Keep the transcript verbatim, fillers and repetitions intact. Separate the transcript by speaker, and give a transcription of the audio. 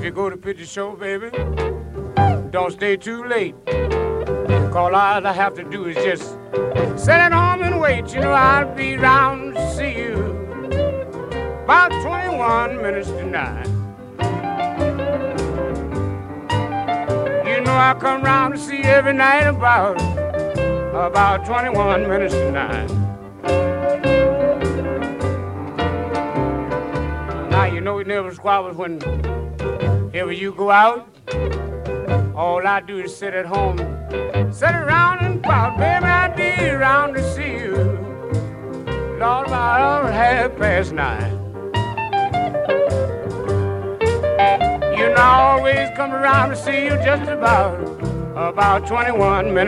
Speaker 1: If you go to picture show, baby, don't stay too late. 'Cause all I have to do is just sit at home and wait. You know I'll be round to see you about twenty-one minutes to nine. You know I come round to see you every night about about twenty-one minutes to nine. Now you know we never squabbles whenever you go out. All I do is sit at home, sit around and pout. Baby, I'll be around to see you, Lord, about half past nine. You know I always come around to see you just about about twenty-one minutes.